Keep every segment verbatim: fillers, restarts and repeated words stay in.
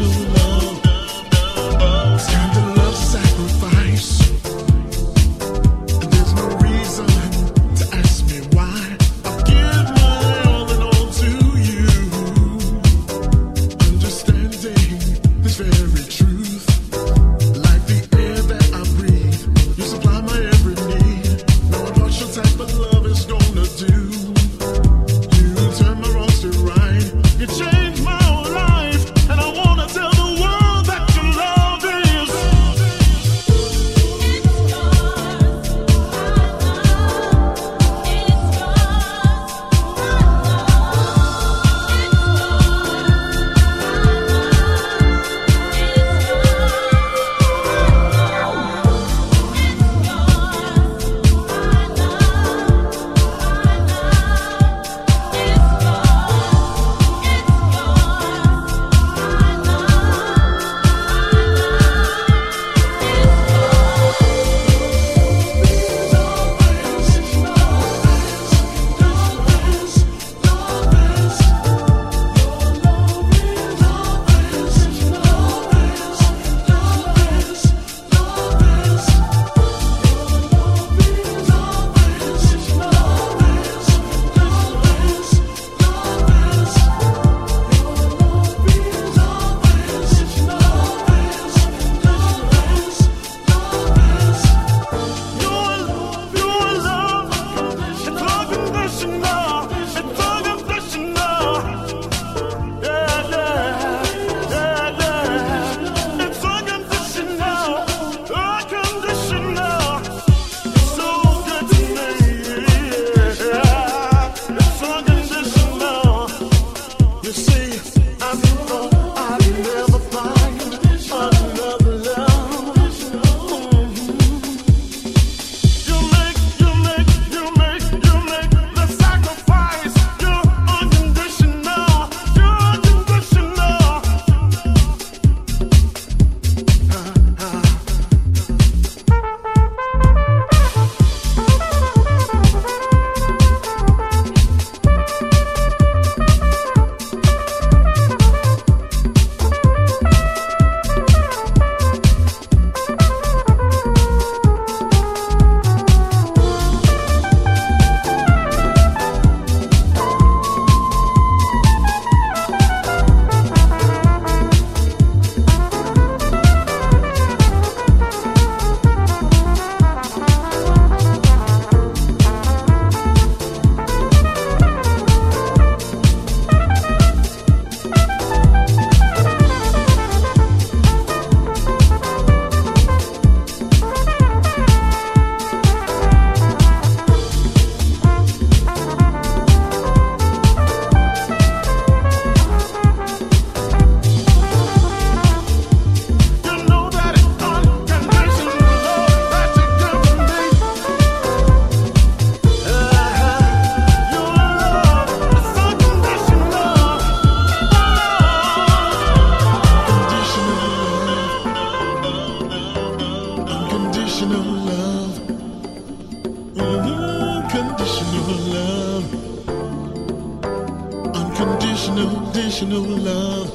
Unconditional love,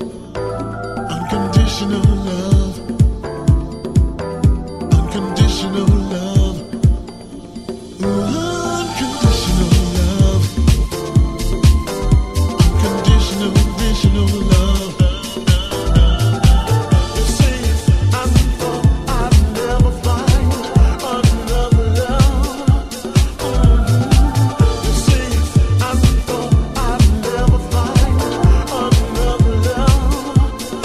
unconditional love, unconditional love, unconditional love, unconditional, conditional love. You see, I thought I'd never find another love. Mm-hmm. You see, I thought I'd never find another love.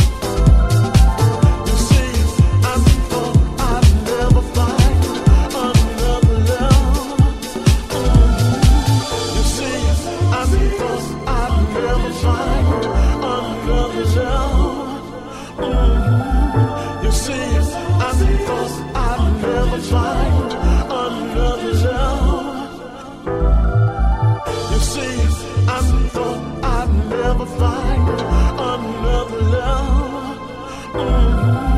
You see, I thought I'd never find another love. Mm-hmm. You see, I thought I'd never find another love. Mm-hmm. You see, I thought I'd never find another love. You see, I thought I'd never find another love. Mm-hmm.